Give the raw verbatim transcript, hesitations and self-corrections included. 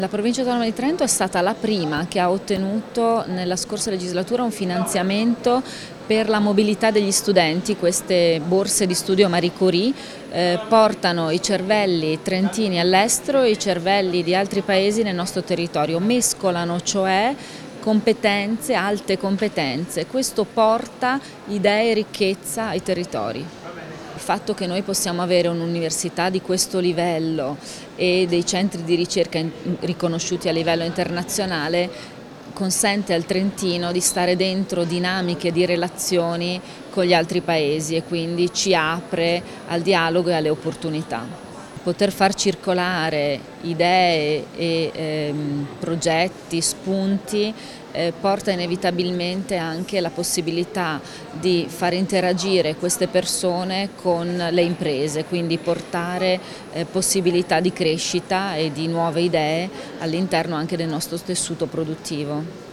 La Provincia Autonoma di Trento è stata la prima che ha ottenuto nella scorsa legislatura un finanziamento per la mobilità degli studenti. Queste borse di studio Marie Curie eh, portano i cervelli trentini all'estero e i cervelli di altri paesi nel nostro territorio, mescolano cioè competenze, alte competenze. Questo porta idee e ricchezza ai territori. Il fatto che noi possiamo avere un'università di questo livello e dei centri di ricerca riconosciuti a livello internazionale consente al Trentino di stare dentro dinamiche di relazioni con gli altri paesi e quindi ci apre al dialogo e alle opportunità. Poter far circolare idee e ehm, progetti, spunti eh, porta inevitabilmente anche la possibilità di far interagire queste persone con le imprese, quindi portare eh, possibilità di crescita e di nuove idee all'interno anche del nostro tessuto produttivo.